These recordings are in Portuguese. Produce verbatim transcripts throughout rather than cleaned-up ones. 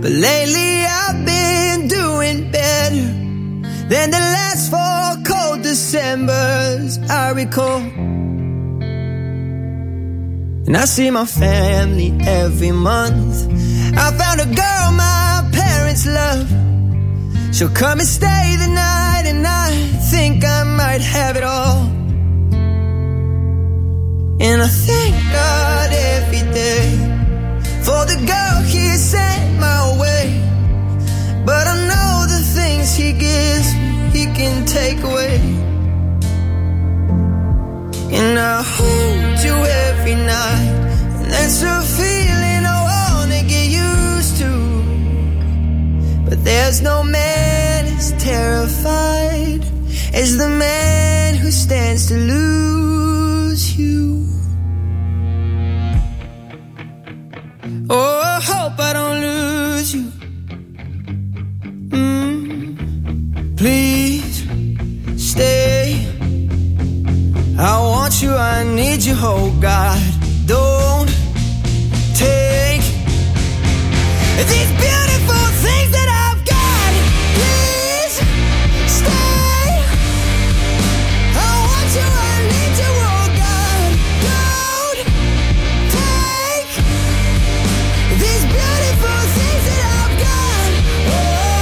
But lately I've been doing better than the last four cold Decembers I recall. And I see my family every month. I found a girl my parents love. She'll come and stay the night, and I think I might have it all. And I thank God every day for the girl He sent my way. But I know the things He gives me, He can take away. And I hold you every night, and that's a feeling I wanna get used to. But there's no man as terrified as the man who stands to lose you. Oh, I hope I don't lose you. Mm, please stay. I want you, I need you, oh God. Don't take these beautiful things that I've got. Please stay. I want you, I need you, oh God. Don't take these beautiful things that I've got. Oh,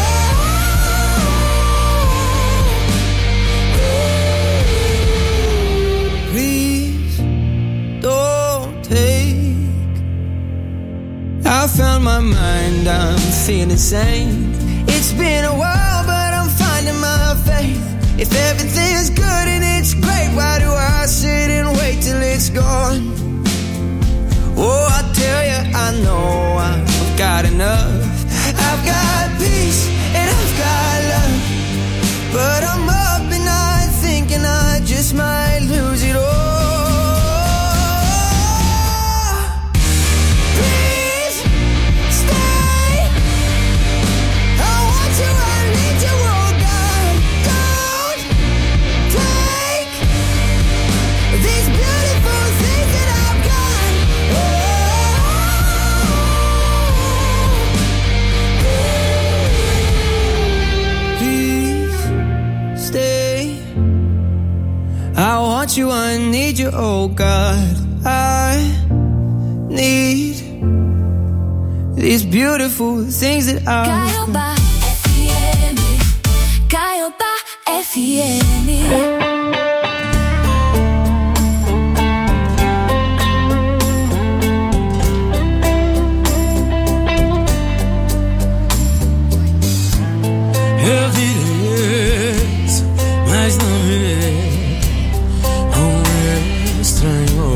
please don't take. I found my mind, I'm feeling sane. It's been a while, but I'm finding my faith. If everything's good and it's great, why do I sit and wait till it's gone? Oh, I tell you, I know I've got enough. I've got peace and I've got love. But I'm up at night thinking I just might lose it all. Please stay. I want you, I need you, oh God. Don't take these beautiful things that I've got. Please stay. I want you, I need you, oh God. I need these beautiful things that I Caiobá F M, Caiobá F M. Eu virei ex, mas não virei um estranho.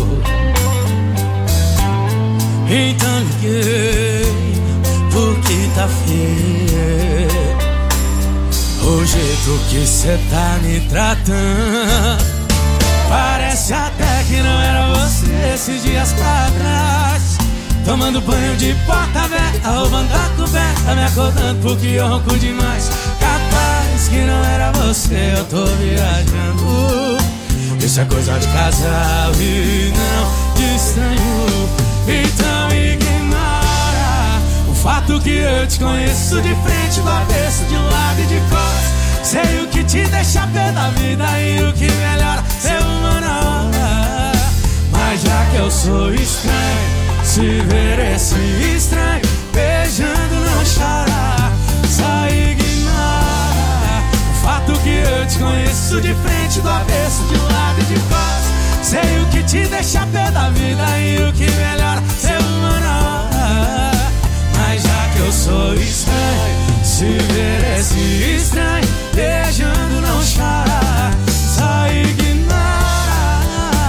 Então liguei, porque tá feio o jeito que cê tá me tratando. Parece até que não era você esses dias pra trás. Tomando banho de porta aberta, roubando a coberta, me acordando porque eu ronco demais. Capaz que não era você, eu tô viajando. Isso é coisa de casal e não de estranho. Então ignora o fato que eu te conheço de frente, do avesso, de um lado e de costas. Sei o que te deixa pé da vida e o que melhora ser uma na hora. Mas já que eu sou estranho, se ver esse estranho beijando não chora. Só ignora o fato que eu te conheço de frente, do avesso, de um lado e de costas. Sei o que te deixa pé da vida e o que melhora ser uma na hora. Mas já que eu sou estranho, se ver esse estranho beijando não chora. Só ignora,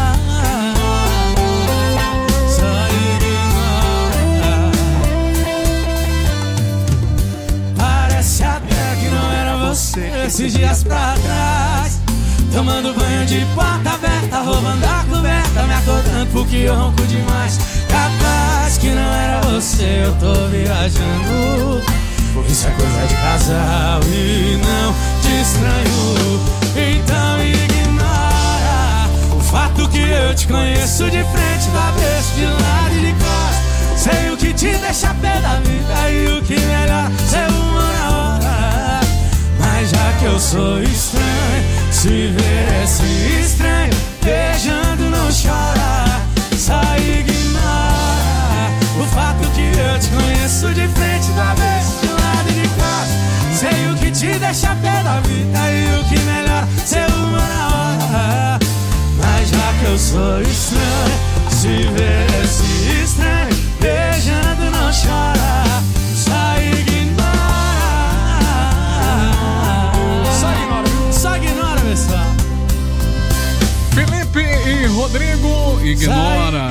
só ignora. Parece até que não era você esses dias pra trás. Tomando banho de porta aberta, roubando a coberta, me acordando porque eu ronco demais. Capaz que não era você, eu tô viajando. Isso é coisa de casal e não de estranho. Então ignora o fato que eu te conheço de frente, do avesso, de lado e de costas. Sei o que te deixa pé da vida e o que sou estranho. Se ver esse estranho beijando, não chora. Só ignora o fato de eu te conheço de frente, do avesso, de lado e de costas. Sei o que te deixa pé da vida e o que melhora ser uma na hora. Mas já que eu sou estranho, se ver esse estranho beijando, não chora. Só ignora. Só ignora, só ignora, pessoal. Felipe e Rodrigo, ignora.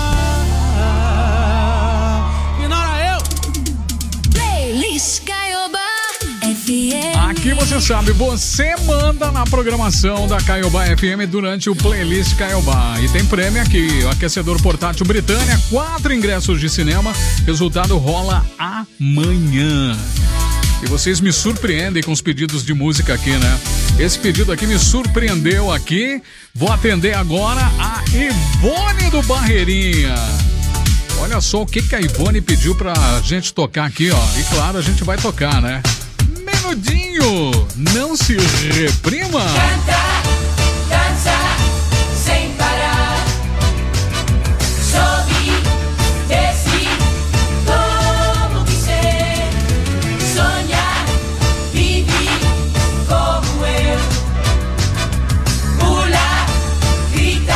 Ignora eu. Playlist Caiobá F M. Aqui você sabe, você manda na programação da Caiobá F M durante o Playlist Caiobá. E tem prêmio aqui, o aquecedor portátil Britânia, quatro ingressos de cinema. Resultado rola amanhã. E vocês me surpreendem com os pedidos de música aqui, né? Esse pedido aqui me surpreendeu aqui. Vou atender agora a Ivone do Barreirinha. Olha só o que, que a Ivone pediu pra gente tocar aqui, ó. E claro, a gente vai tocar, né? Menudinho, não se reprima. Canta, dança, sem parar. Sobe, desce, como quiser. Sonha, vive como eu. Pula, grita,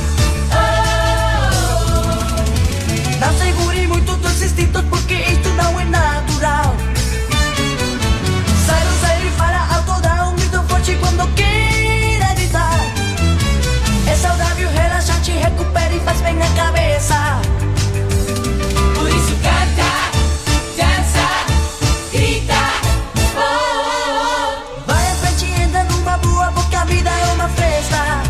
oh. Não segure muito teus instintos, porque isto não é natural. Sai do sério e para alto, dá um grito forte quando queira gritar. É saudável, relaxante, recupera e faz bem na cabeça. Por isso canta, dança, grita, oh, oh, oh. Vai à frente e anda numa boa, porque a vida é uma festa.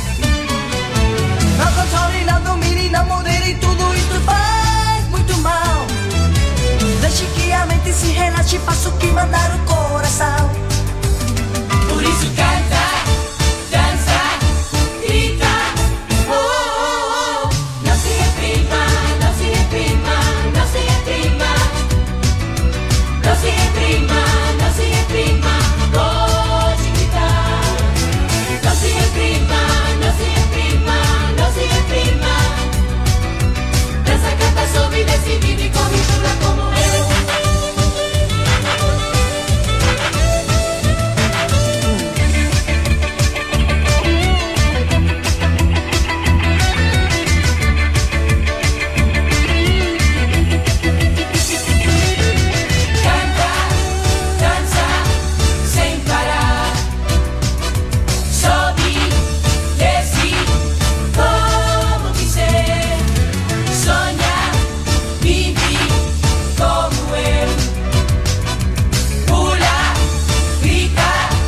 Não controle, não domine, não modere, tudo isto faz muito mal. Deixe que a mente se relaxe, faça o que mandar o coração. Por isso canta, dança, grita, oh, oh, oh. Não se reprima, não se reprima, não se reprima. Não se reprima, não se reprima, pode gritar. Não se reprima, não se reprima, não se reprima. Dança, canta, sobe, desce, vive, corre, pula como eu. Canta, dança, sem parar. Sobe, desce, como quiser. Sonha, vive como eu. Pula, grita,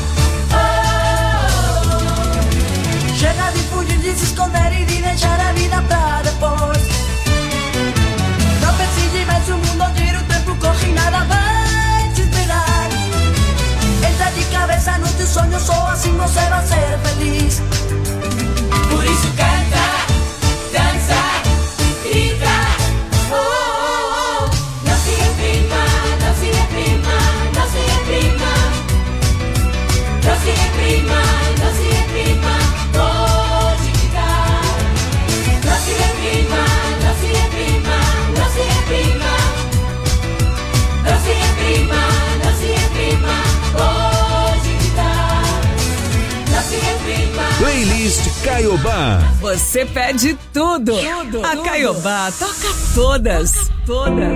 oh. Chega de fugir, de se esconder e de deixar a vida pra depois. Não pense mais o mundo gira, o tempo corre e nada vai te esperar. Entra de cabeça no teu sonho, só assim você vai ser feliz. Por isso canta, dança, grita, oh, oh, oh. Não se reprima, não se reprima, não se reprima. Não se reprima, não se reprima, pode gritar. Não se reprima, não se reprima, não se reprima. Não se reprima, não se reprima, pode gritar. Não se reprima. Playlist Caiobá. Você pede tudo. tudo a Caiobá toca todas. Todas.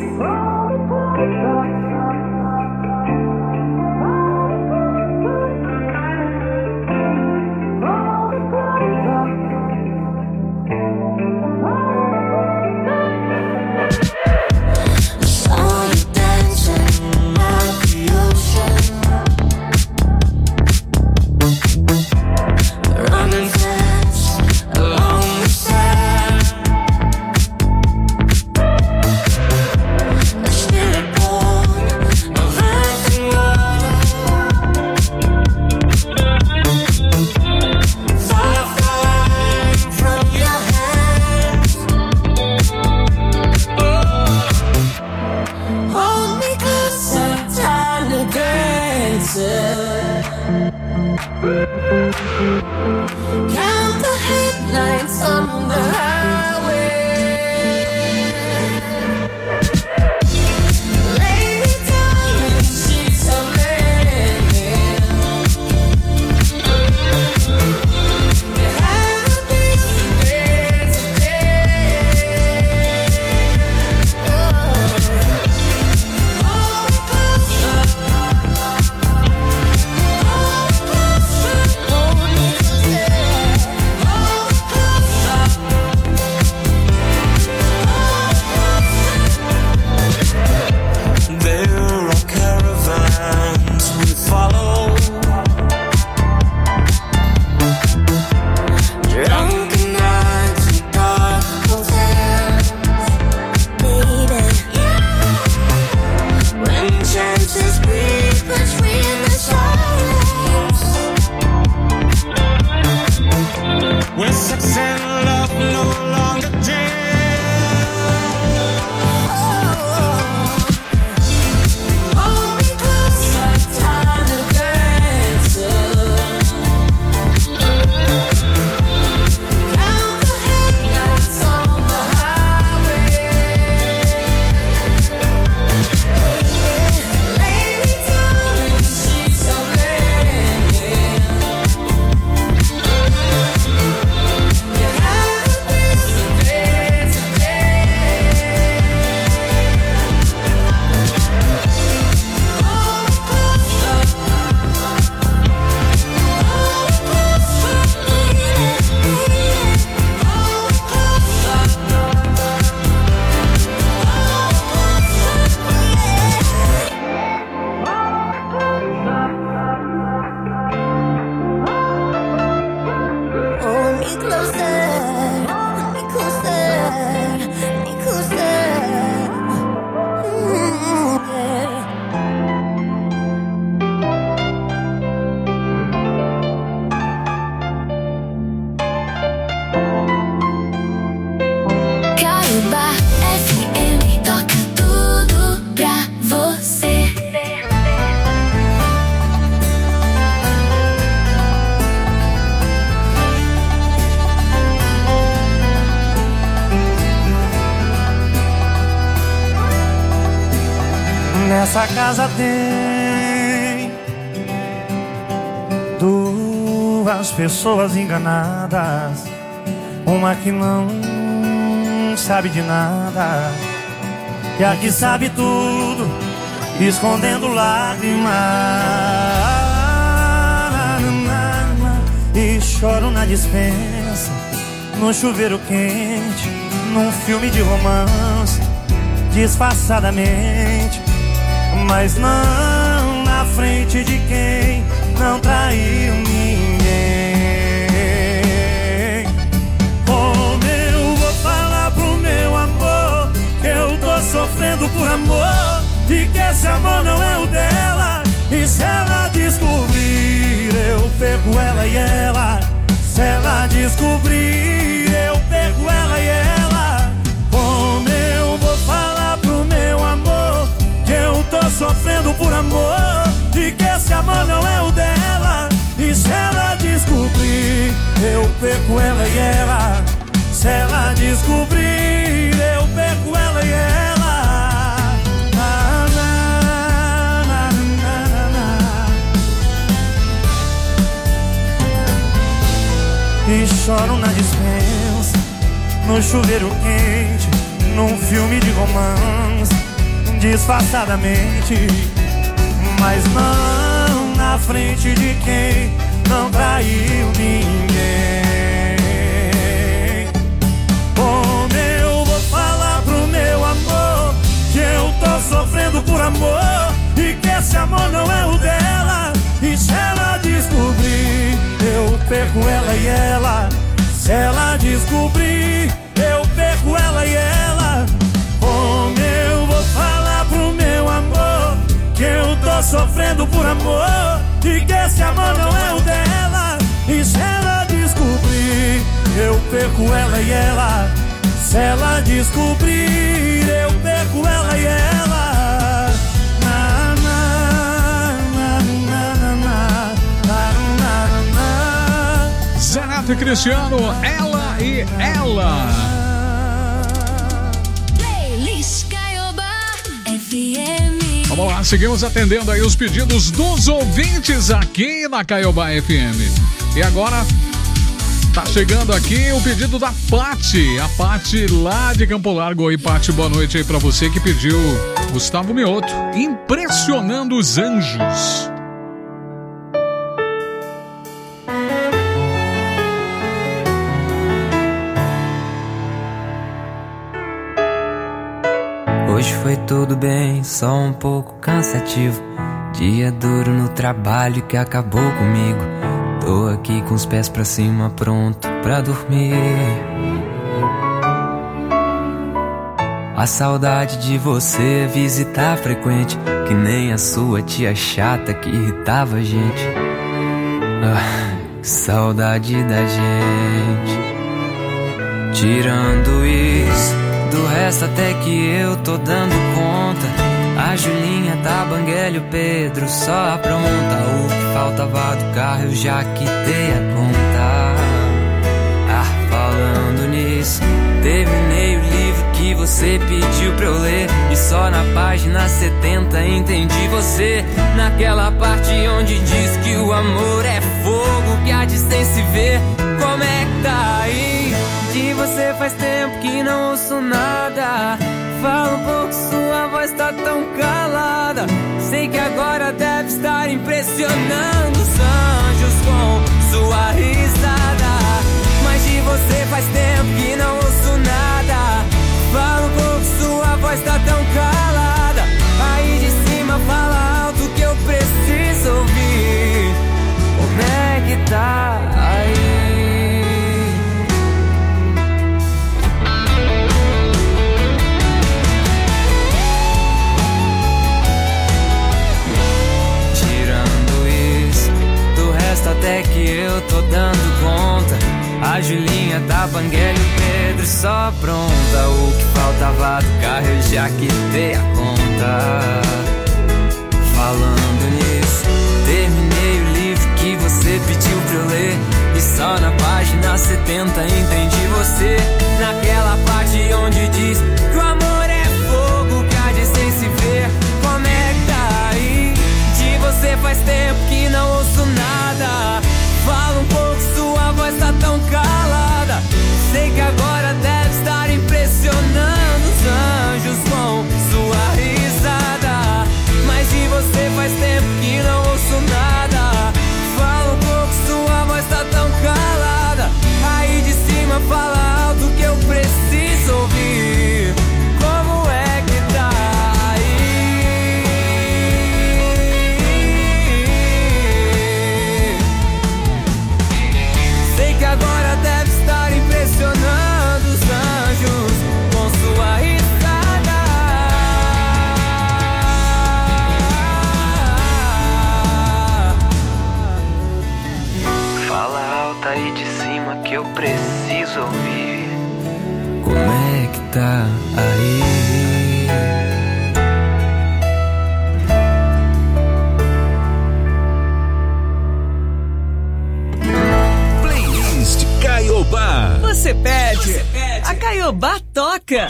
Saw you dancing at the ocean, running fast along the sand. A spirit born of earth and water, fire flying from your hands. Hold me closer, time to dance. Count the headlights on the highway. Lay me down in sheets of linen. There have been days and days. Oh, hold me closer. There are caravans we follow. Drunken nights and dark hotels, baby. When chances breathe between the silence. When sex and love no longer dance. Hold me closer, time to dance. Count the headlights on the highway. Lay me down in sheets of linen. You have been some days and hold me closer, hold me closer, me closer. Mm, yeah. Caiobá F M toca tudo pra você. Nessa casa tem duas pessoas enganadas, uma que não sabe de nada e a que sabe tudo, escondendo lágrimas. E choro na dispensa, no chuveiro quente, num filme de romance, disfarçadamente, mas não na frente de quem não traiu ninguém. Como eu vou falar pro meu amor que eu tô sofrendo por amor e que esse amor não é o dela? E se ela descobrir, eu pego ela e ela. Se ela descobrir, eu pego ela e ela. Como eu vou falar pro meu amor que eu tô sofrendo por amor e que esse amor não é o dela? E se ela descobrir, eu pego ela e ela. Se ela descobrir, eu pego ela e ela. Na, na, na, na, na, na. E choro na dispensa, no chuveiro quente, num filme de romance, disfarçadamente, mas não na frente de quem não traiu ninguém. Como eu vou falar pro meu amor que eu tô sofrendo por amor e que esse amor não é o dela? E se ela descobrir, eu perco ela e ela. Se ela descobrir, eu perco ela e ela. Como eu vou falar pro meu amor que eu tô sofrendo por amor e que esse amor não é o dela? E se ela descobrir, eu perco ela e ela. Se ela descobrir, eu perco ela e ela. Na, na, na, na, na, na. Neto e Cristiano, Ela e Ela. Playlist Caiobá F M. Vamos lá, seguimos atendendo aí os pedidos dos ouvintes aqui na Caiobá F M. E agora tá chegando aqui o pedido da Pati, a Pati lá de Campo Largo. Oi, Pati, boa noite aí pra você que pediu Gustavo Mioto, Impressionando os Anjos. Hoje foi tudo bem, só um pouco cansativo. Dia duro no trabalho que acabou comigo. Tô aqui com os pés pra cima, pronto pra dormir. A saudade de você visitar frequente, que nem a sua tia chata que irritava a gente. Ah, que saudade da gente. Tirando isso, do resto até que eu tô dando conta. A Julinha tá banguela e o Pedro só apronta. O que faltava do carro eu já quitei a conta. Ah, falando nisso, terminei o livro que você pediu pra eu ler. E só na página setenta entendi você. Naquela parte onde diz que o amor é fogo que há de sem se ver. Como é que tá aí? De você faz tempo que não ouço nada. Fala um pouco, sua voz tá tão calada. Sei que agora deve estar impressionando os anjos com sua risada. Mas de você faz tempo que não ouço nada. Fala um pouco, sua voz tá tão calada. Aí de cima fala alto que eu preciso ouvir. Como é que tá aí? Até que eu tô dando conta. A Julinha tá banguela e o Pedro só pronta. O que faltava do carro eu já quitei a conta. Falando nisso, terminei o livro que você pediu pra eu ler. E só na página setenta entendi você. Naquela parte onde diz que o amor é fogo que há de sem se ver. Como é que tá aí? De você faz tempo que não ouço nada. Fala um pouco, sua voz tá tão calada. Sei que agora deve estar impressionando os anjos com sua risada. Mas de você faz tempo que não ouço nada. Fala um pouco, sua voz tá tão calada. Aí de cima fala alto que eu preciso ouvir. Como é que tá aí? Que agora deve estar impressionando os anjos com sua risada. Fala alto aí de cima que eu preciso ouvir. Como é que tá aí? Caiobá. Você pede, Você pede. A Caiobá toca.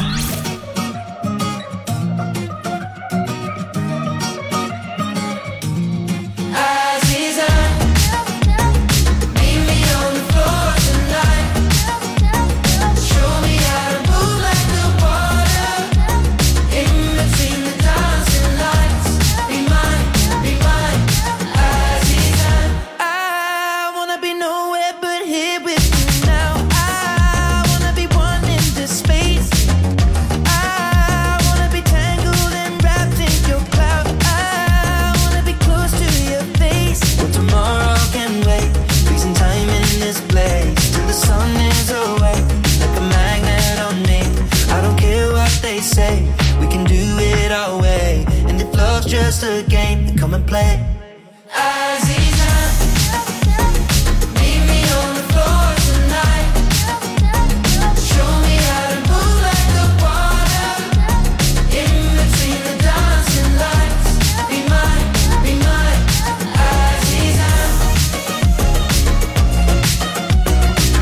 Just a game, then come and play. Aziza, meet me on the floor tonight. Show me how to move like the water. In between the dancing lights. Be mine, be mine, Aziza.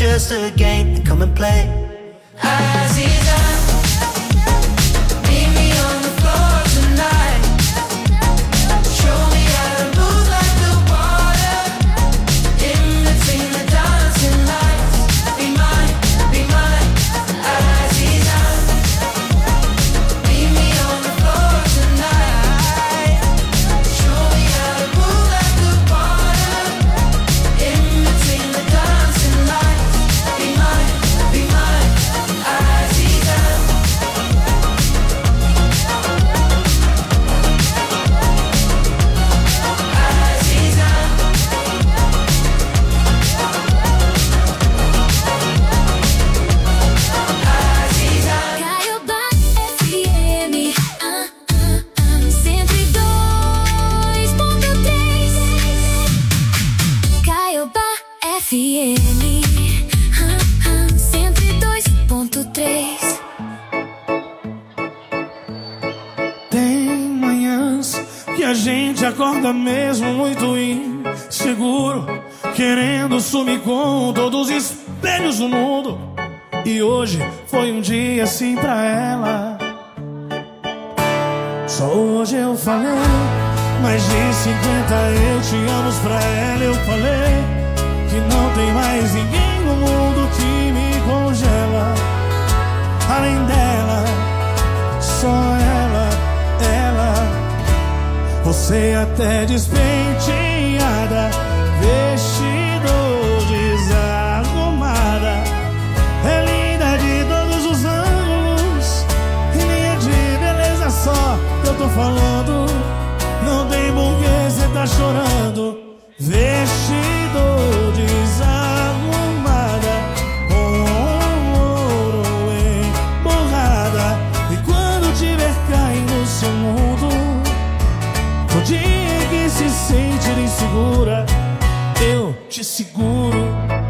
just a game, then come and play. Aziza, meet me on the floor tonight. Show me how to move like the water in between the dancing lights. Be mine, be mine, Aziza. Meet me on the floor tonight. Show me how to move like the water in between the dancing lights. Be mine, be mine, Aziza. Aziza. Aziza. Caiobá F M, ah, ah, ah, cento e dois ponto três. Caiobá F M, ah, ah, cento e dois ponto três. Tem manhãs que a gente acorda mesmo muito inseguro, querendo sumir com todos os espelhos do mundo. E hoje foi um dia assim pra ela. Só hoje eu falei mais de cinquenta eu te amo pra ela. Eu falei que não tem mais ninguém no mundo que me congela. Além dela, só ela, ela. Você até despenteada, vestido desarrumada, é linda de todos os ângulos, e nem é de beleza só que eu tô falando. Não tem porquê cê tá chorando. Vestido desarrumada, com ouro emborrada, e quando tiver caindo no seu mundo, no dia que se sentir insegura, eu te seguro.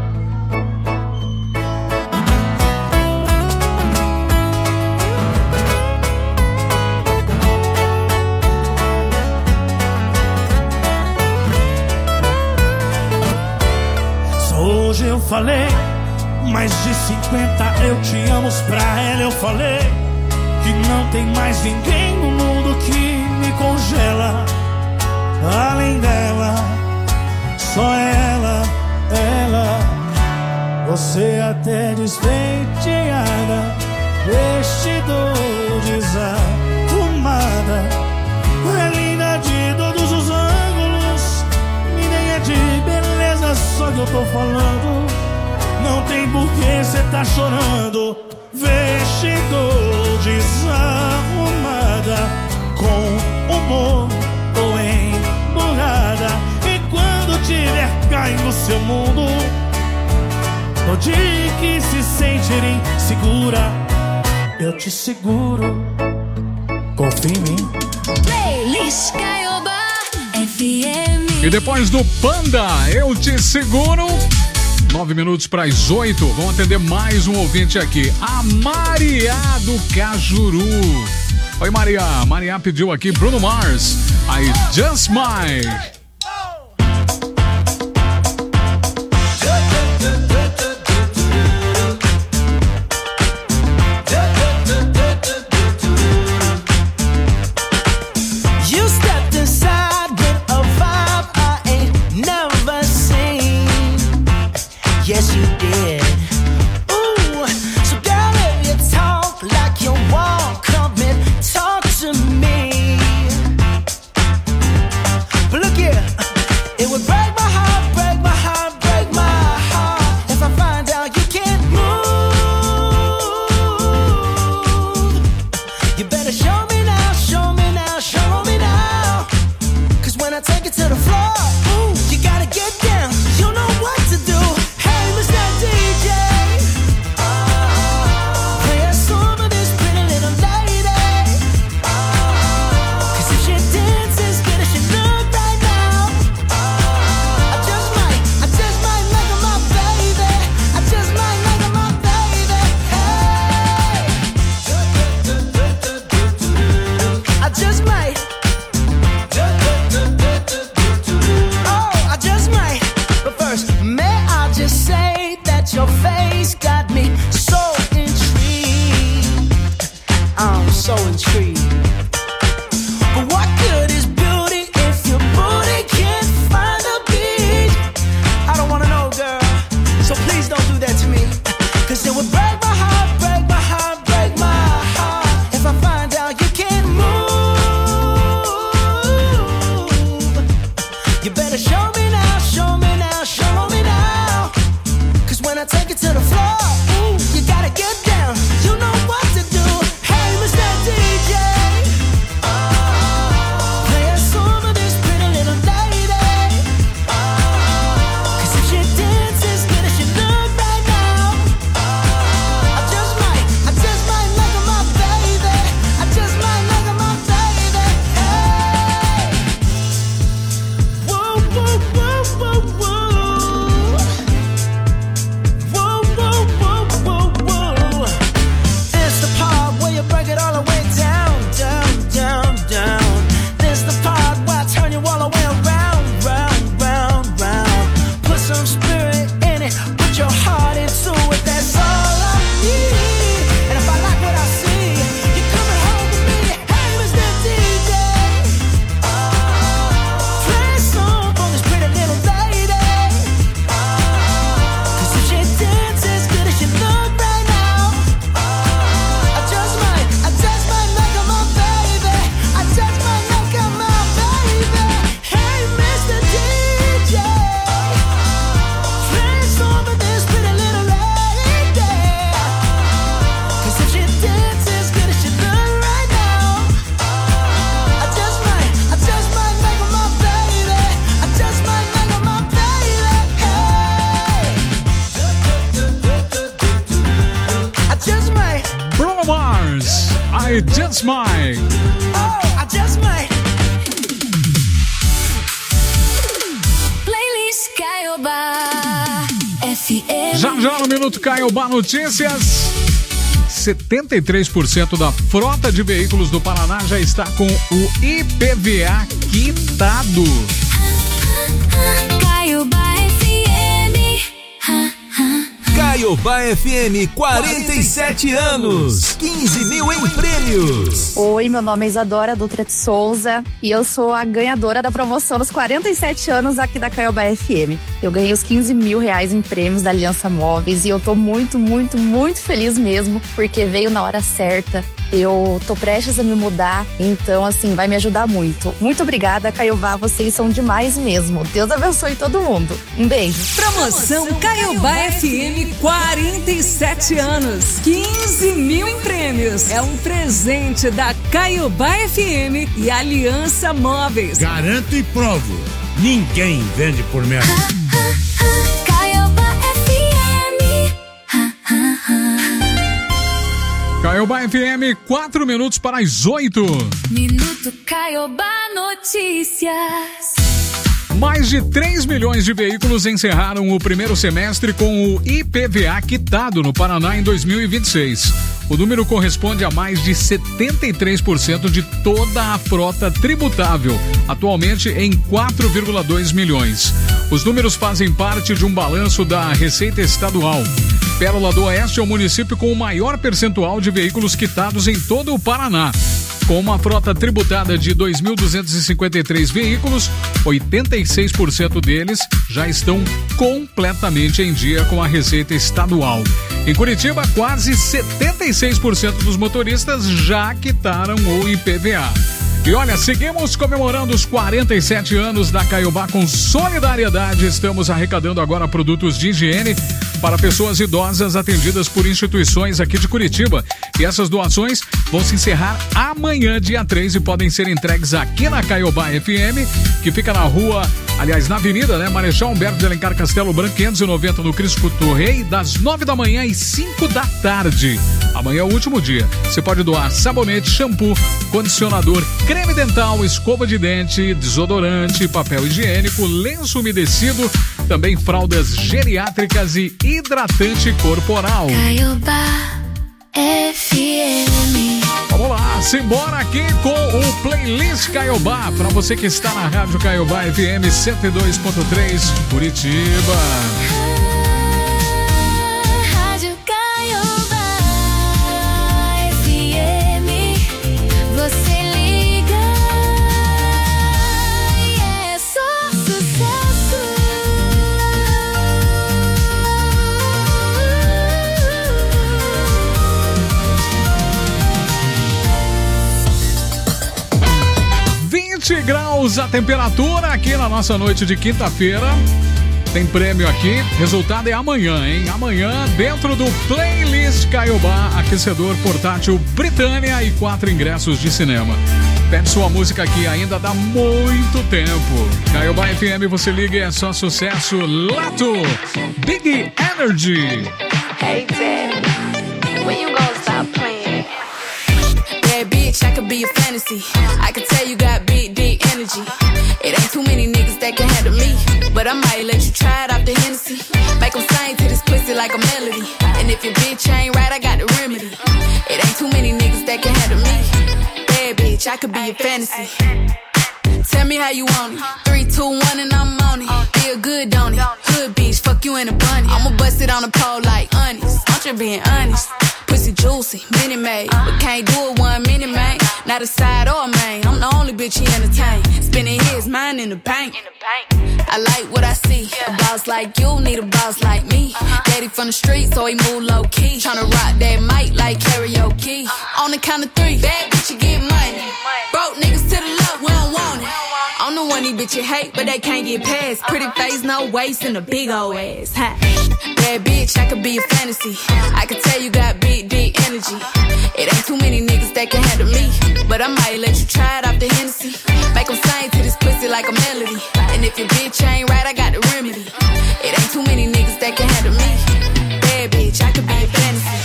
Só hoje eu falei mais de cinquenta eu te amo pra ela. Eu falei que não tem mais ninguém no mundo que me congela. Além dela, só ela, ela. Você até despenteada, vestido desarrumada, é linda de todos os ângulos, e nem é de beleza só que eu tô falando. Não tem porquê cê tá chorando. Vestido desarrumada, com humor ou emburrada, e quando tiver caindo no seu mundo, no dia que se sentir insegura, eu te seguro. Confia em mim. Playlist Caiobá F M. E depois do Panda, eu te seguro. Nove minutos para as oito. Vamos atender mais um ouvinte aqui. A Maria do Cajuru. Oi, Maria. Maria pediu aqui Bruno Mars. Aí, Just Mine. You stepped inside with a vibe I ain't never seen. Yes, you did. Ooh, so girl, if you talk like you walk, come and talk to me. But look here, it would break my heart, break my heart, break my heart if I find out you can't move. You better show me now, show me now, show me now. Cause when I take it to the floor, ooh, you gotta get down. You know what to do. Hey, Mister D J. about your face got me so intrigued. I'm so intrigued. But what good is beauty if your booty can't find a beat? I don't wanna know, girl, so please don't do that to me. Cause it would break my heart, break my heart, break my heart if I find out you can't move. You better show me now, show me now, show me now. Cause when I take it to the floor, ooh, you gotta get down. You know what to do. Hey, Mister D J, play a song of this pretty little lady. Cause if she dances good as she look right now, I just might, I just might make her my baby. I just might make her my baby. Hey, whoa, whoa, whoa, whoa, whoa. Whoa, whoa, whoa, whoa, whoa. This the part where you break it all the way down, down, down, down. This the part where I turn you all the way around, round, round, round. Put some spirit in it, put your heart into it. That's all I need. And if I like what I see, you're coming home with me. Hey, Mister D J, play a song for this pretty little lady. Cause if she dances good as she look right now, I just might, I just might make her my baby. I just might make her my baby. Hey, Mister D J, play a song for this pretty little lady. Cause if she dances good as she look right now, I just might, I just might make her my baby. I just might make her my baby. Hey, I just might, Bruno Mars, I Just Might. oh, I just might. Playlist Caiobá F M. Já já no Minuto Caiobá Notícias. setenta e três por cento da frota de veículos do Paraná já está com o I P V A quitado. Caiobá F M. Caiobá F M, quarenta e sete anos, quinze mil em prêmios. Oi, meu nome é Isadora Dutra de Souza e eu sou a ganhadora da promoção dos quarenta e sete anos aqui da Caiobá F M. Eu ganhei os quinze mil reais em prêmios da Aliança Móveis e eu tô muito, muito, muito feliz mesmo, porque veio na hora certa. Eu tô prestes a me mudar, então assim, vai me ajudar muito. Muito obrigada, Caiobá, vocês são demais mesmo. Deus abençoe todo mundo. Um beijo. Promoção Caiobá F M, quarenta e sete anos, quinze mil em prêmios. É um presente da Caiobá F M e Aliança Móveis. Garanto e provo. Ninguém vende por menos. Caiobá F M. Caiobá F M, quatro minutos para as oito. Minuto Caiobá Notícias. Mais de três milhões de veículos encerraram o primeiro semestre com o I P V A quitado no Paraná em dois mil e vinte e seis. O número corresponde a mais de setenta e três por cento de toda a frota tributável, atualmente em quatro vírgula dois milhões. Os números fazem parte de um balanço da Receita Estadual. Pérola do Oeste é o município com o maior percentual de veículos quitados em todo o Paraná. Com uma frota tributada de dois mil duzentos e cinquenta e três veículos, oitenta e seis por cento deles já estão completamente em dia com a Receita Estadual. Em Curitiba, quase setenta e seis por cento dos motoristas já quitaram o I P V A. E olha, seguimos comemorando os quarenta e sete anos da Caiobá com solidariedade. Estamos arrecadando agora produtos de higiene para pessoas idosas atendidas por instituições aqui de Curitiba. E essas doações vão se encerrar amanhã, dia três, e podem ser entregues aqui na Caiobá F M, que fica na rua, aliás, na avenida, né? Marechal Humberto de Alencar Castelo Branco, quinhentos e noventa, no Cristo Couto Rei, das nove da manhã às cinco da tarde. Amanhã é o último dia. Você pode doar sabonete, shampoo, condicionador, creme dental, escova de dente, desodorante, papel higiênico, lenço umedecido, também fraldas geriátricas e hidratante corporal. Caiobá F M. Vamos lá, simbora aqui com o Playlist Caiobá, para você que está na Rádio Caiobá F M cento e dois ponto três, Curitiba. vinte graus a temperatura aqui na nossa noite de quinta-feira. Tem prêmio aqui, resultado é amanhã, hein? Amanhã, dentro do Playlist Caiobá, aquecedor portátil Britânia e quatro ingressos de cinema. Pede sua música aqui, ainda dá muito tempo. Caiobá F M, você liga e é só sucesso. Lato, Big Energy. Hey, Daddy, when you gonna stop playing? Bad bitch, I could be a fantasy. I could tell you got big, deep energy. It ain't too many niggas that can handle me, but I might let you try it off the Hennessy. Make 'em sing to this pussy like a melody. And if your bitch ain't right, I got the remedy. It ain't too many niggas that can handle me. Bad bitch, I could be a fantasy. Tell me how you want it. Three, two, one, and I'm on it. Feel good, don't it? Hood bitch, fuck you in a bunny. I'ma bust it on the pole like honest. I'm just being honest. Pussy juicy, mini made, but can't do it one minute, man. Not a side or a main. I'm the only bitch he entertain. Spending his mind in the bank. I like what I see. A boss like you need a boss like me. Daddy from the street, so he move low key. Tryna rock that mic like karaoke. On the count of three, bad bitch you get money. Broke niggas to the left, we don't want it. I'm the one these bitches hate, but they can't get past. Pretty face, no waist, and a big old ass. Ha. Bad bitch, I could be a fantasy. I could tell you got big, deep energy. It ain't too many niggas that can handle me, but I might let you try it off the Hennessy. Make 'em sing to this pussy like a melody. And if your bitch ain't right, I got the remedy. It ain't too many niggas that can handle me. Bad bitch, I could be a fantasy.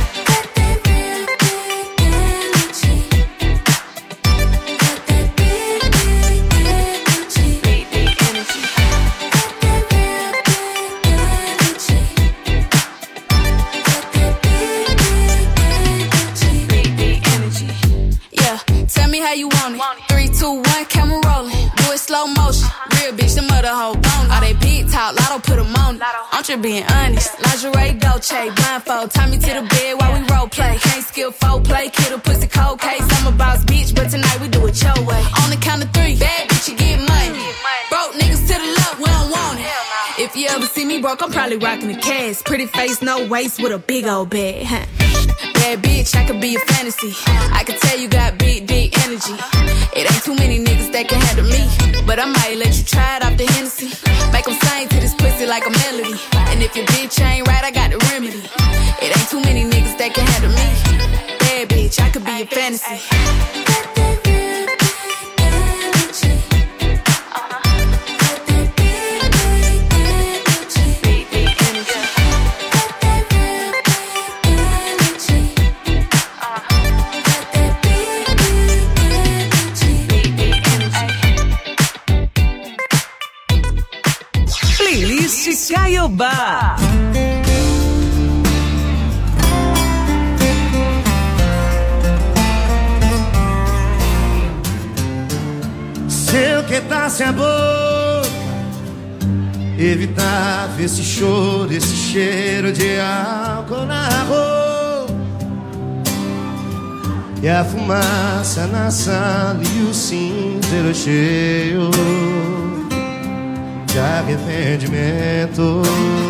How you want it? Three, two, one, camera rolling. Do it slow motion. Real bitch, the mother hoe bone. All they big talk, lotto put them on it. I'm just being honest. Lingerie, Dolce, blindfold. Tie me to the bed while we role play. Can't skill folk play, kid a pussy cold case. I'm a boss bitch, but tonight we do it your way. On the count of three, bad bitch, you get money. Broke niggas to the left, we don't want it. If you ever see me broke, I'm probably rocking the cash. Pretty face, no waist, with a big old bag. Huh? Bad bitch, I could be a fantasy. I could tell you got big, deep energy. It ain't too many niggas that can handle me, but I might let you try it off the Hennessy. Make 'em sing to this pussy like a melody. And if your bitch ain't right, I got the remedy. It ain't too many niggas that can handle me. Bad bitch, I could be a fantasy. Playlist Caiobá. Se eu quietasse a boca, evitava esse choro, esse cheiro de álcool na roupa, e a fumaça na sala e o cinzeiro cheio de arrependimento.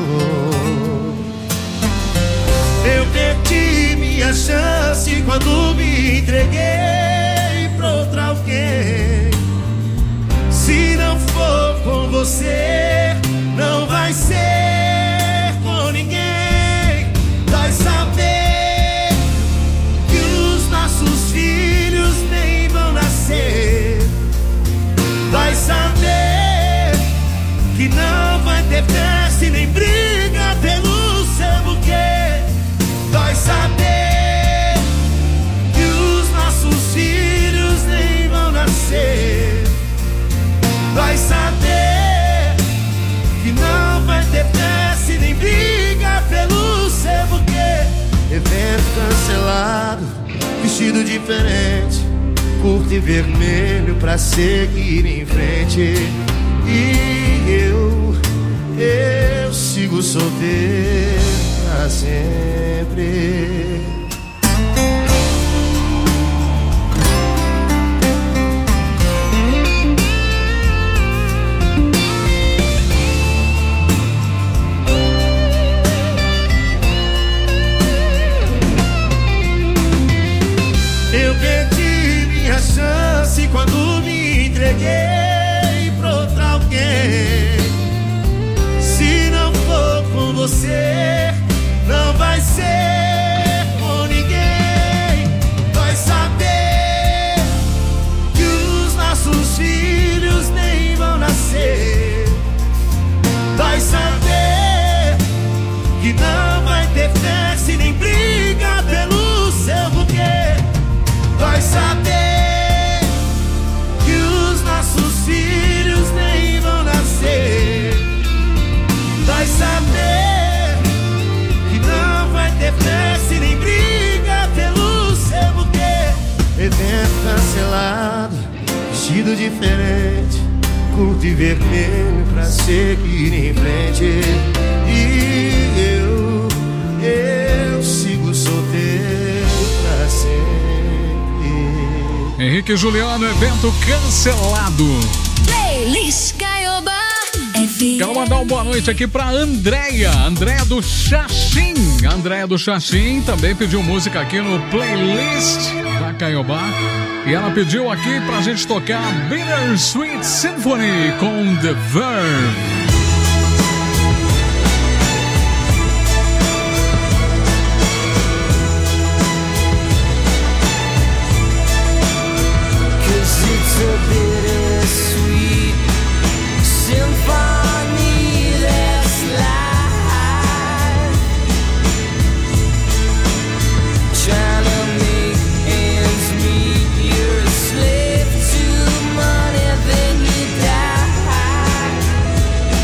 Eu perdi minha chance quando me entreguei pra outra alguém. Se não for com você, não vai ser com ninguém. Dói saber que os nossos filhos nem vão nascer. Dói saber que não vai ter festa e nem briga pelo seu buquê. Dói saber que os nossos filhos nem vão nascer. Vai saber que não vai ter festa e nem briga pelo seu buquê. Evento cancelado, vestido diferente, curto e vermelho pra seguir em frente. E eu, eu sigo solteiro pra sempre. Eu perdi minha chance quando me entreguei vai ser com ninguém. Vai saber que os nossos filhos nem vão nascer. Vai saber que não vai ter festa e nem briga pelo seu buquê. Vai saber que os nossos filhos nem vão nascer. Vai saber que não vai ter festa e nem briga pelo seu buquê. Evento cancelado, vestido diferente, curto e vermelho pra seguir em frente. E eu, eu sigo solteiro pra sempre. Henrique e Juliano, evento cancelado. Playlist Caiobá F M. Quero mandar uma boa noite aqui pra Andréia, Andréia do Xaxim. Andréia do Xaxim também pediu música aqui no playlist da Caiobá. E ela pediu aqui pra gente tocar Bittersweet Symphony com The Verve. It's a bittersweet symphony that's life, trying to make ends meet. You're a slave to money, then you die.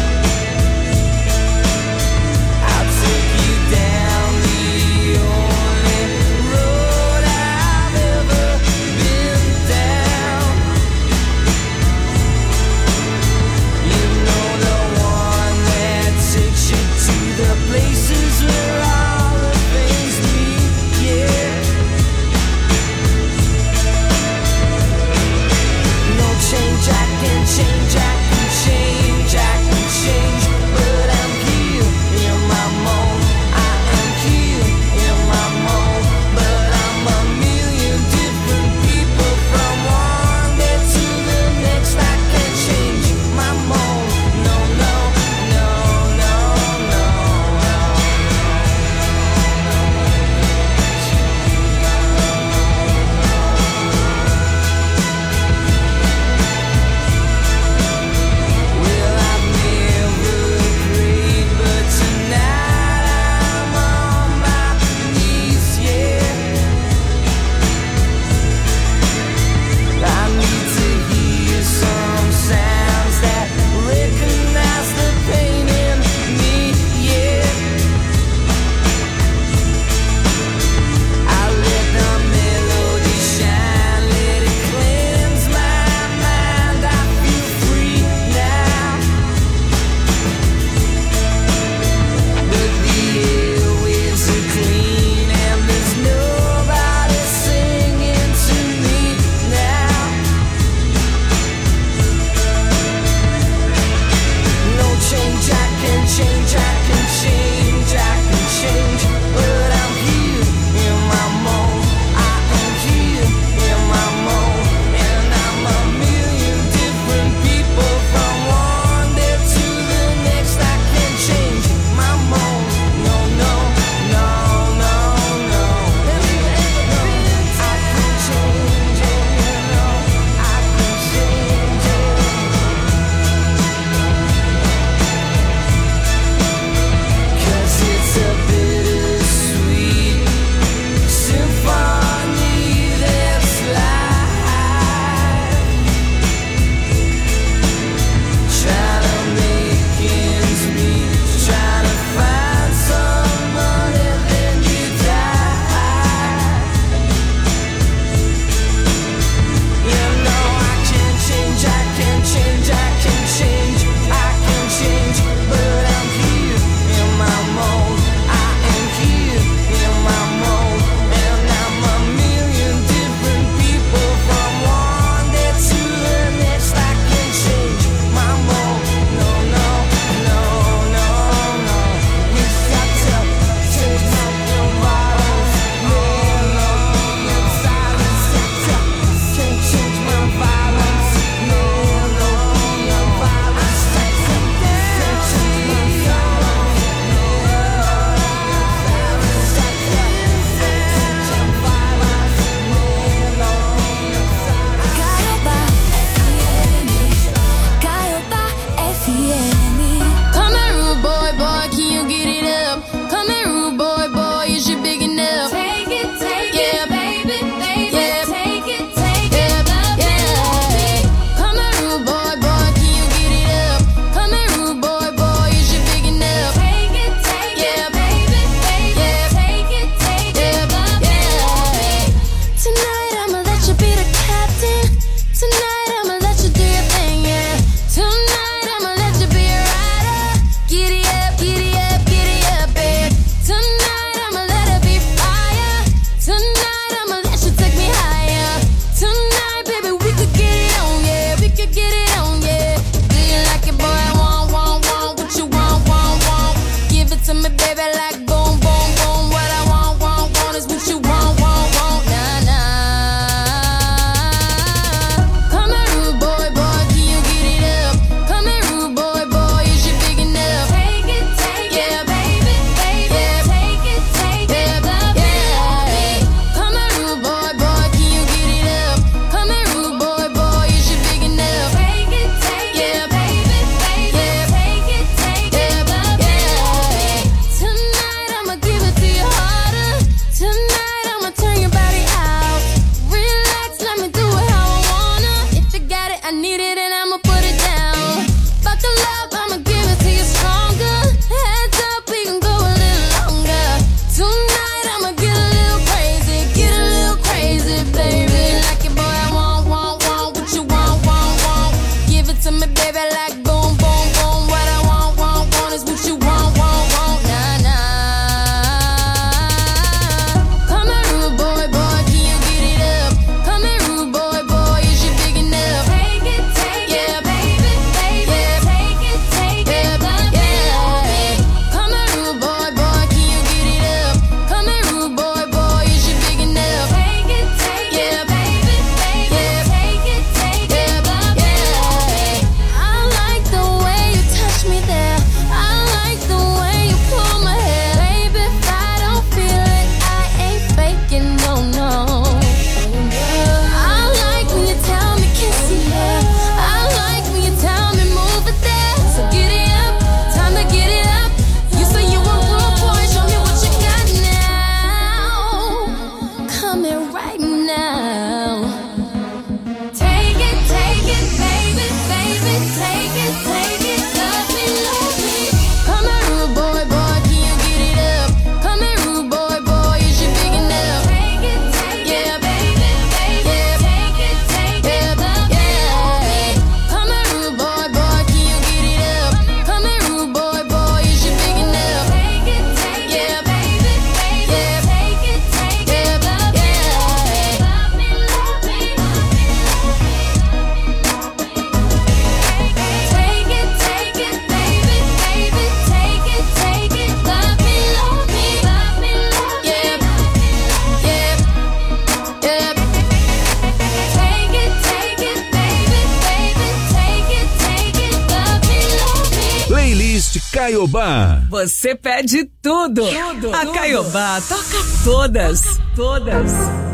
Caiobá. Você pede tudo. tudo a tudo. Caiobá toca todas. Todas.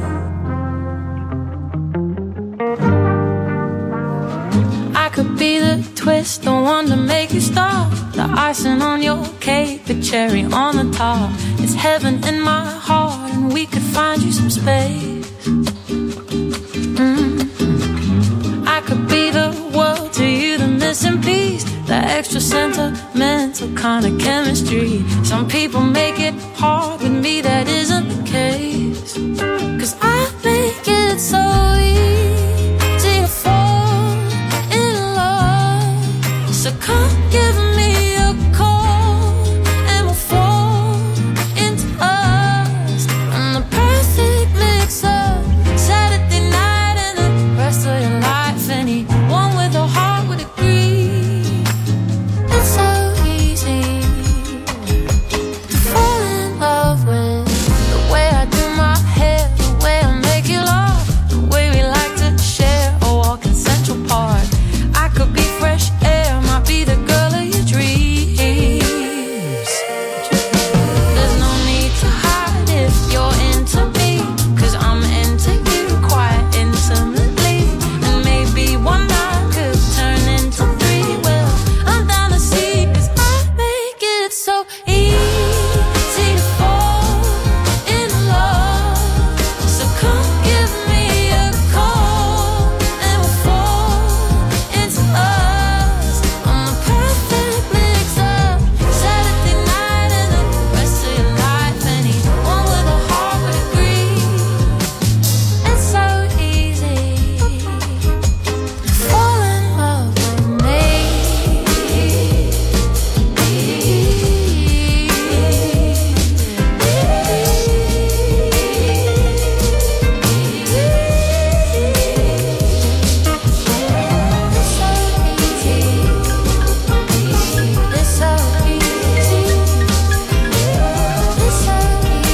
I could be the twist, the one to make you stop. The icing on your cake, the cherry on the top. It's heaven in my heart, and we could find you some space. Mm-hmm. I could be the world to you, the missing piece, the extra sentimental kind of chemistry. Some people make it hard, with me that isn't the case. Cause I make it so easy to fall in love. So come give me a call and we'll fall into us. I'm the perfect mix up, Saturday night and the rest of your life. Anyone with a heart would agree. It's so easy to fall in love with the way I do my hair, the way I make you laugh, the way we like to share a walk in Central Park. I could be fresh air, might be the girl of your dreams. There's no need to hide if you're into me, cause I'm into you quite intimately. And maybe one night could turn into three. Well, I'm down to see, cause I make it so easy to fall in love. So come give me a call and we'll fall into us. I'm the perfect mix up, Saturday night and the rest of your life. Anyone with a heart would agree. It's so easy to fall in love with me. It's so easy. It's so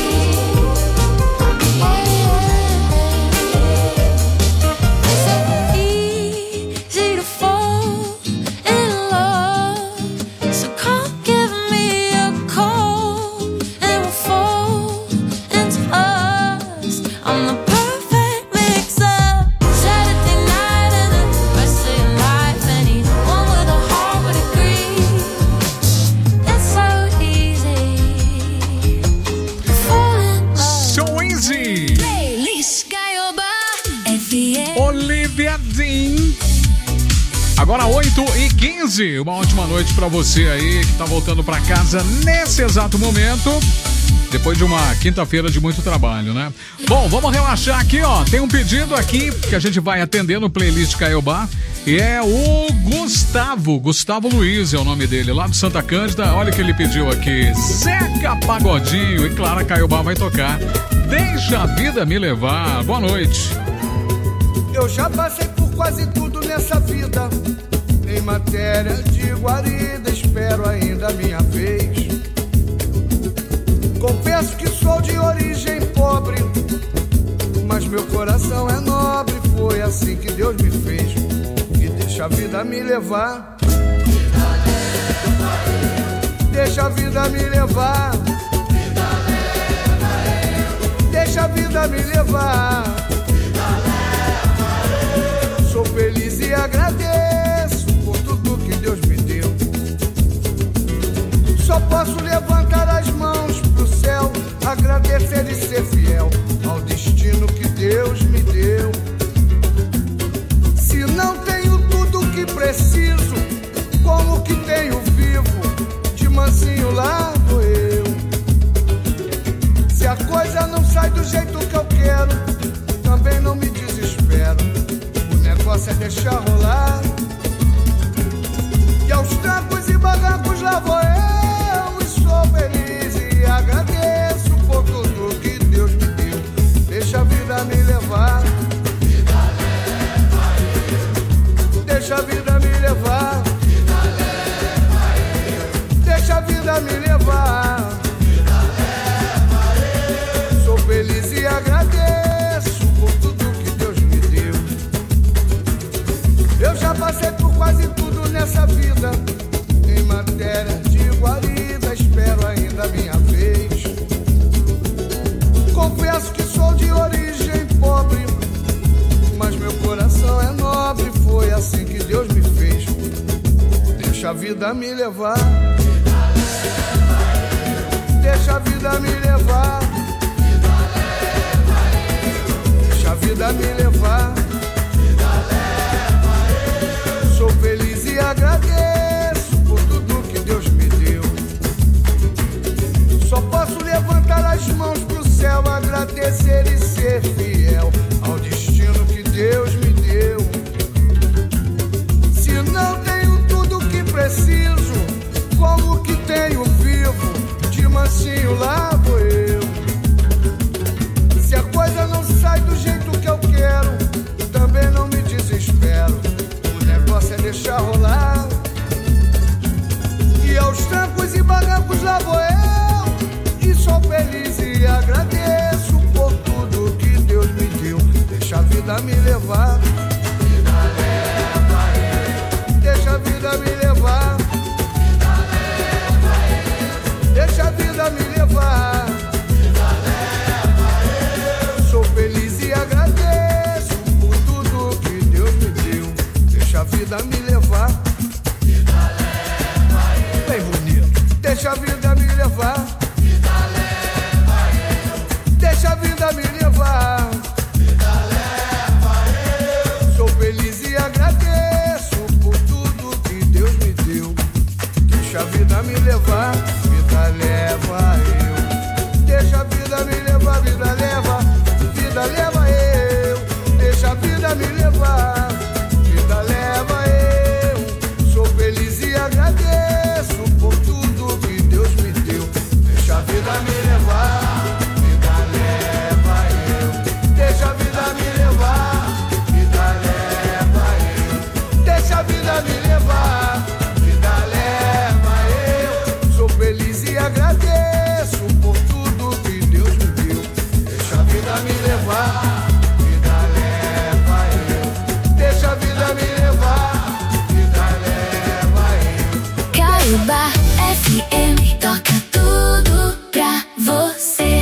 easy to fall in love. So come give me a call and we'll fall into us. I'm the perfect mix up, Saturday night and the rest of your life. Anyone with a heart would agree. It's so easy to fall in love. So easy. Playlist Caiobá F M. Olivia Dean. Agora oito e quinze. Uma ótima noite pra você aí que tá voltando pra casa nesse exato momento. Depois de uma quinta-feira de muito trabalho, né? Bom, vamos relaxar aqui, ó. Tem um pedido aqui que a gente vai atender no Playlist Caiobá. E é o Gustavo. Gustavo Luiz é o nome dele, lá do Santa Cândida. Olha o que ele pediu aqui. Zeca Pagodinho. E claro, a Caiobá vai tocar. Deixa a vida me levar. Boa noite. Eu já passei por quase tudo nessa vida. Em matéria de guarida, espero ainda a minha vez. Confesso que sou de origem pobre, mas meu coração é nobre. Foi assim que Deus me fez. E deixa a vida me levar. Deixa a vida me levar. Deixa a vida me levar. Sou feliz e agradeço por tudo que Deus me deu. Só posso levantar as mãos pro céu, agradecer e ser fiel ao destino que Deus me deu. Se não tenho tudo o que preciso, como que tenho vivo, de mansinho lá vou eu. Se a coisa não sai do jeito que eu quero, também não me desespero. O negócio é deixar rolar. E aos trancos e barrancos lá vou eu. E sou feliz e agradeço por tudo que Deus me deu. Deixa a vida me levar. Deixa a vida me levar. Deixa a vida me levar. Sou feliz e agradeço por tudo que Deus me deu. Eu já passei por quase tudo nessa vida. Em matéria de assim que Deus me fez. Deixa a vida me levar. Deixa a vida me levar. Deixa a vida me levar. Sou feliz e agradeço por tudo que Deus me deu. Só posso levantar as mãos pro céu, agradecer e ser fiel ao destino que Deus me deu. Se não tenho tudo que preciso, como que tenho vivo, de mansinho lá vou eu. Se a coisa não sai do jeito que eu quero, também não me desespero. O negócio é deixar rolar. E aos trancos e barrancos lá vou eu. E sou feliz e agradeço por tudo que Deus me deu. Deixa a vida me levar. Vida leva eu. Deixa a vida me levar. Vida leva eu. Deixa a vida me levar. Vida leva eu. Sou feliz e agradeço por tudo que Deus me deu. Deixa a vida me levar. Vida leva eu. Bem bonito. Deixa a vida me levar. Vida leva eu. Deixa a vida me levar. Vida leva eu. Sou feliz e agradeço por tudo que Deus me deu. Deixa a vida me levar. Vida leva eu. Deixa a vida me levar. Vida leva. Vida leva eu. Deixa a vida me levar. Vida leva eu. Sou feliz e agradeço por tudo que Deus me deu. Deixa a vida me levar. Vida leva eu. Deixa a vida me levar. Vida leva eu. Deixa a vida me levar. Vida leva eu. Sou feliz e agradeço por tudo que Deus me deu. Deixa a vida me levar. Vida leva eu. Deixa a vida me levar. Vida leva eu. Caiobá F M toca tudo pra você.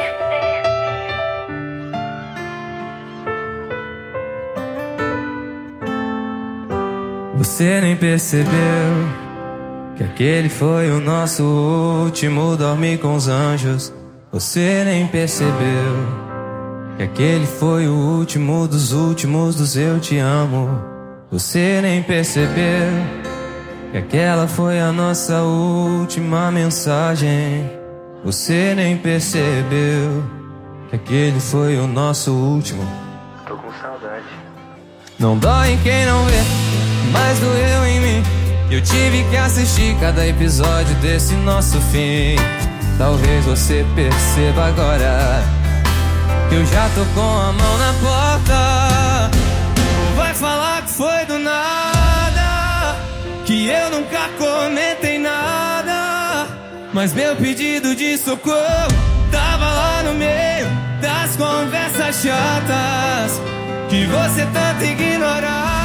Você nem percebeu que aquele foi o nosso último dormir com os anjos. Você nem percebeu que aquele foi o último dos últimos dos eu te amo. Você nem percebeu que aquela foi a nossa última mensagem. Você nem percebeu que aquele foi o nosso último. Tô com saudade. Não dói em quem não vê, mas doeu em mim. Eu tive que assistir cada episódio desse nosso fim. Talvez você perceba agora que eu já tô com a mão na porta. Vai falar que foi do nada, que eu nunca comentei nada, mas meu pedido de socorro tava lá no meio das conversas chatas que você tanto ignorava.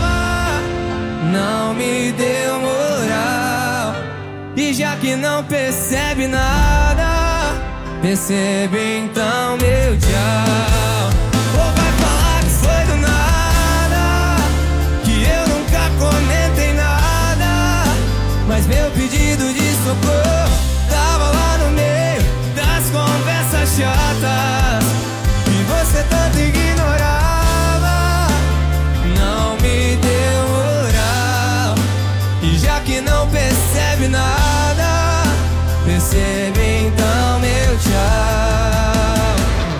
Não me deu moral, e já que não percebe nada, percebe então meu tchau. Ou vai falar que foi do nada, que eu nunca comentei nada, mas meu pedido de socorro tava lá no meio das conversas chatas que você tanto ignorava. Não me deu moral, e já que não percebe nada, percebe então meu tchau.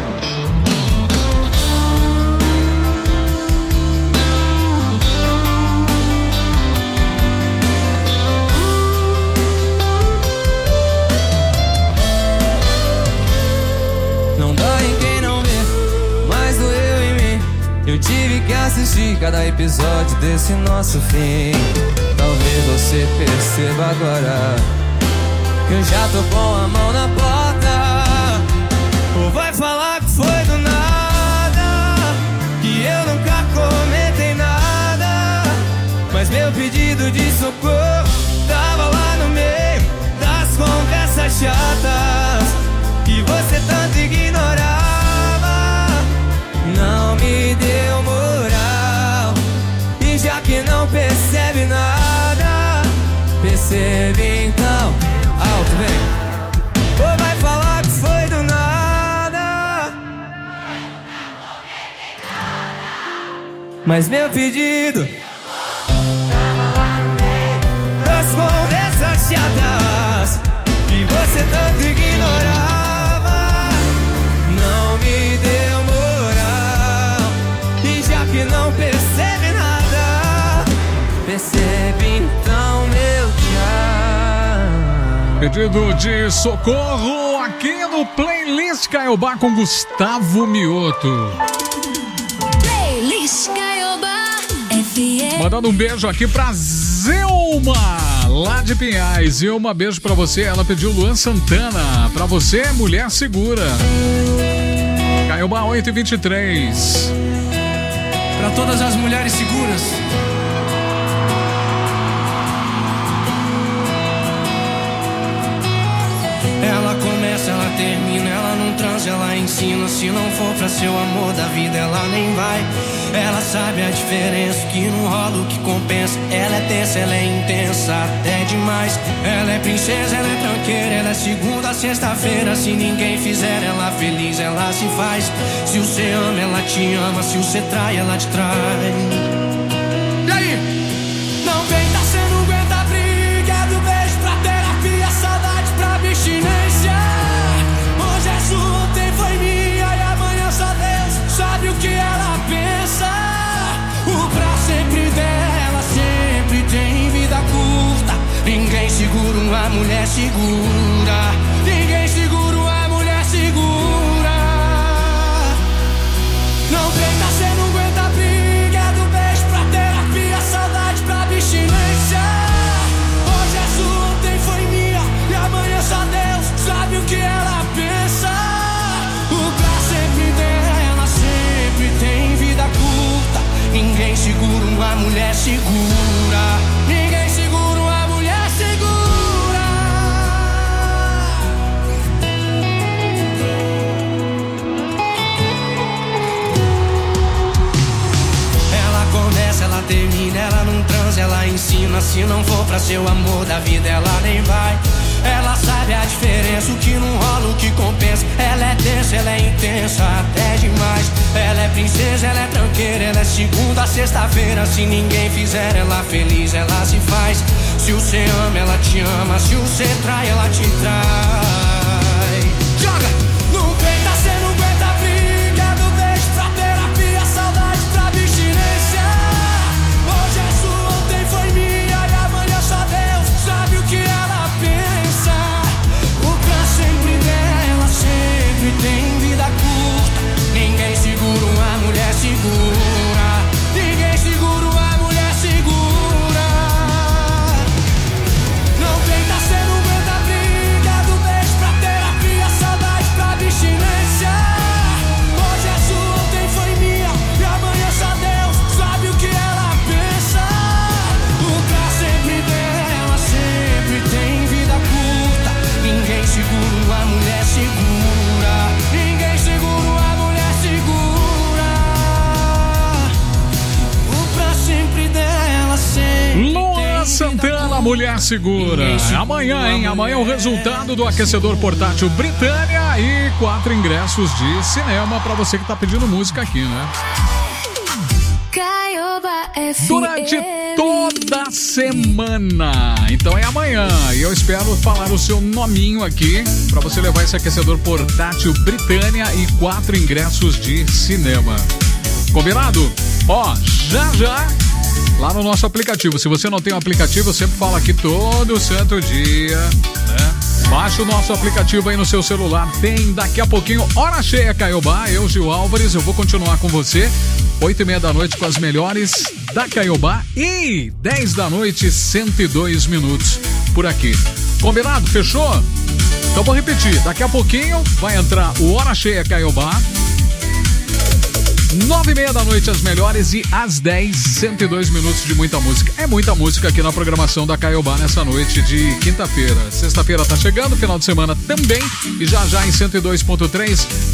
Não dói em quem não vê, mas doeu em mim. Eu tive que assistir cada episódio desse nosso fim. Talvez você perceba agora que eu já tô com a mão na porta. Ou vai falar que foi do nada, que eu nunca comentei nada, mas meu pedido de socorro tava lá no meio das conversas chatas que você tanto ignorava. Não me deu moral, e já Percebe então, alto, vem. Ou vai falar que foi do nada. Mas meu pedido, das conversas chatas que você tanto ignorava, não me deu moral. E já que não percebe nada, percebe então meu tchau. Pedido de socorro aqui no Playlist Caiobá com Gustavo Mioto. Playlist Caiobá F M. Mandando um beijo aqui pra Zelma, lá de Pinhais. Zelma, beijo pra você. Ela pediu Luan Santana. Pra você, Mulher Segura. Caiobá oito e vinte e três. Pra todas as mulheres seguras. Ela começa, ela termina, ela não transa, ela ensina. Se não for pra ser o amor da vida, ela nem vai. Ela sabe a diferença, que não rola o que compensa. Ela é tensa, ela é intensa, até demais. Ela é princesa, ela é tranqueira, ela é segunda a sexta-feira. Se ninguém fizer ela feliz, ela se faz. Se você ama, ela te ama. Se você trai, ela te trai. E aí? Não tenta, cê não aguenta a briga. É do beijo pra terapia, saudade pra abstinência. Hoje é sua, ontem foi minha, e amanhã só Deus sabe o que ela pensa. O pra sempre dela sempre tem vida curta. Ninguém segura uma mulher segura. Ninguém segura uma mulher segura. Não tenta, cê não aguenta a briga. É do beijo pra terapia, saudade pra abstinência. Hoje é sua, ontem foi minha, e amanhã só Deus sabe o que ela pensa. O pra sempre dela sempre tem vida curta. Ninguém segura uma mulher segura. Ninguém segura uma mulher segura. Ela começa, ela termina, ela não transa, ela ensina. Se não for pra ser o amor da vida, ela nem vai. Ela sabe a diferença, o que não rola, o que compensa. Ela é densa, ela é intensa, até demais. Ela é princesa, ela é tranqueira, ela é segunda a sexta-feira. Se ninguém fizer ela feliz, ela se faz. Se você ama, ela te ama. Se você trai, ela te trai. Joga! Não tenta, cê não aguenta a briga. É do beijo pra terapia, saudade pra abstinência. Hoje é sua, ontem foi minha, e amanhã só Deus sabe o que ela pensa. O pra sempre dela sempre tem vida curta. Ninguém segura uma mulher segura. Ninguém segura uma mulher segura. Não tenta, cê não aguenta a briga. Do beijo pra terapia, saudade pra abstinência. Hoje é sua, ontem foi minha, e amanhã só Deus sabe o que ela pensa. O pra sempre dela sempre tem vida curta. Ninguém segura uma mulher segura. Ninguém segura uma mulher segura. O pra sempre dela sempre. Luan Santana, Mulher Segura. Amanhã, hein? Amanhã o resultado do aquecedor portátil Britânia e quatro ingressos de cinema pra você que tá pedindo música aqui, né? Caiobá F M. Durante toda semana. Então é amanhã. E eu espero falar o seu nominho aqui pra você levar esse aquecedor portátil Britânia e quatro ingressos de cinema. Combinado? Ó, já já lá no nosso aplicativo. Se você não tem o aplicativo, eu sempre falo aqui todo santo dia, né? Baixa o nosso aplicativo aí no seu celular. Tem daqui a pouquinho Hora Cheia Caiobá. Eu, Gil Álvares, eu vou continuar com você. Oito e meia da noite com as melhores da Caiobá. E dez da noite, cento e dois minutos por aqui. Combinado? Fechou? Então vou repetir. Daqui a pouquinho vai entrar o Hora Cheia Caiobá. Nove e meia da noite as melhores e às dez, cento e dois minutos de muita música. É muita música aqui na programação da Caiobá nessa noite de quinta-feira. Sexta-feira tá chegando, final de semana também. E já já em cento e dois ponto três